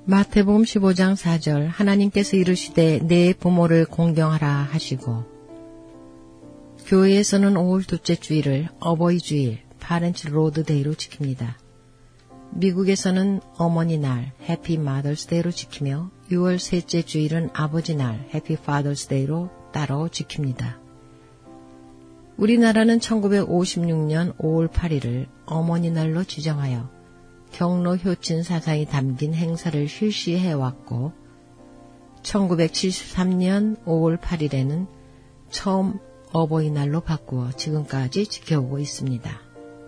마태복음 15장 4절 하나님께서 이르시되 내 부모를 공경하라 하시고, 교회에서는 5월 둘째 주일을 어버이 주일, 파렌츠 로드 데이로 지킵니다. 미국에서는 어머니 날, 해피 마더스 데이로 지키며 6월 셋째 주일은 아버지 날, 해피 파더스 데이로 따로 지킵니다. 우리나라는 1956년 5월 8일을 어머니 날로 지정하여 경로 효친 사상이 담긴 행사를 실시해왔고, 1973년 5월 8일에는 처음 어버이날로 바꾸어 지금까지 지켜오고 있습니다.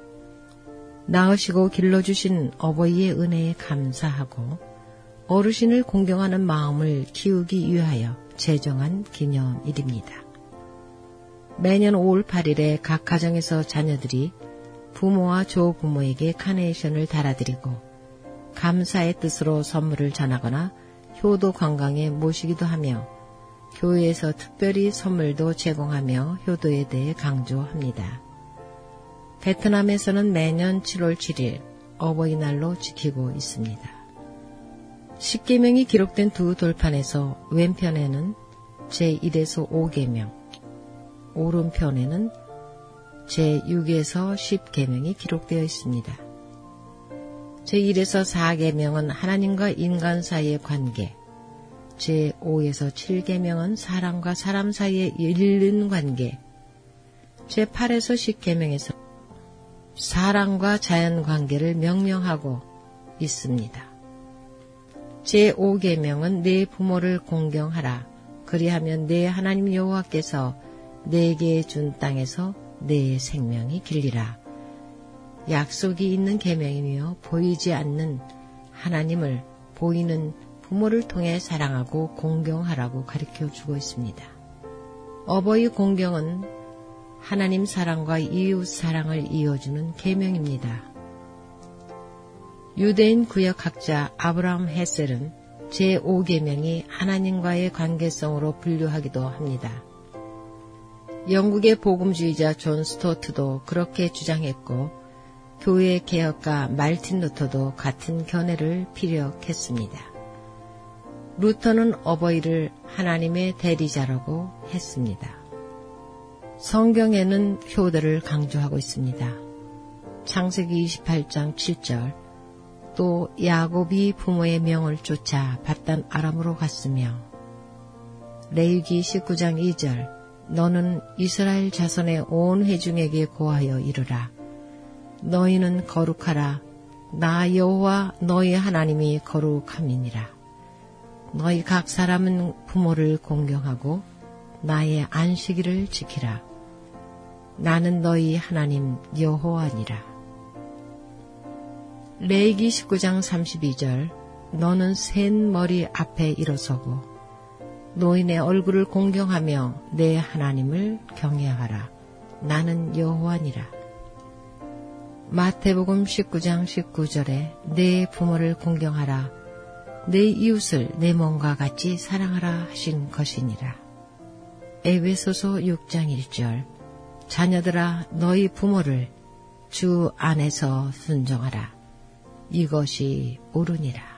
낳으시고 길러주신 어버이의 은혜에 감사하고 어르신을 공경하는 마음을 키우기 위하여 제정한 기념일입니다. 매년 5월 8일에 각 가정에서 자녀들이 부모와 조부모에게 카네이션을 달아드리고 감사의 뜻으로 선물을 전하거나 효도 관광에 모시기도 하며 교회에서 특별히 선물도 제공하며 효도에 대해 강조합니다. 베트남에서는 매년 7월 7일 어버이날로 지키고 있습니다. 십계명이 기록된 두 돌판에서 왼편에는 제1에서 5계명, 오른편에는 제6에서 10계명이 기록되어 있습니다. 제1에서 4계명은 하나님과 인간 사이의 관계, 제5에서 7계명은 사람과 사람 사이의 잃는 관계, 제8에서 10계명에서 사람과 자연 관계를 명령하고 있습니다. 제5계명은 내 부모를 공경하라. 그리하면 내 하나님 여호와께서 내게 준 땅에서 내 생명이 길리라. 약속이 있는 계명이며 보이지 않는 하나님을 보이는 부모를 통해 사랑하고 공경하라고 가르쳐주고 있습니다. 어버이 공경은 하나님 사랑과 이웃 사랑을 이어주는 계명입니다. 유대인 구역학자 아브라함 헤셀은 제5계명이 하나님과의 관계성으로 분류하기도 합니다. 영국의 복음주의자 존 스토트도 그렇게 주장했고 교회 개혁가 말틴 루터도 같은 견해를 피력했습니다. 루터는 어버이를 하나님의 대리자라고 했습니다. 성경에는 효도를 강조하고 있습니다. 창세기 28장 7절 또 야곱이 부모의 명을 쫓아 밧단 아람으로 갔으며, 레위기 19장 2절 너는 이스라엘 자손의 온 회중에게 고하여 이르라. 너희는 거룩하라. 나 여호와 너희 하나님이 거룩함이니라. 너희 각 사람은 부모를 공경하고 나의 안식일을 지키라. 나는 너희 하나님 여호와니라. 레위기 19장 32절 너는 센 머리 앞에 일어서고 노인의 얼굴을 공경하며 내 하나님을 경외하라. 나는 여호와니라. 마태복음 19장 19절에 내 부모를 공경하라. 내 이웃을 내 몸과 같이 사랑하라 하신 것이니라. 에베소서 6장 1절 자녀들아 너희 부모를 주 안에서 순종하라. 이것이 옳으니라.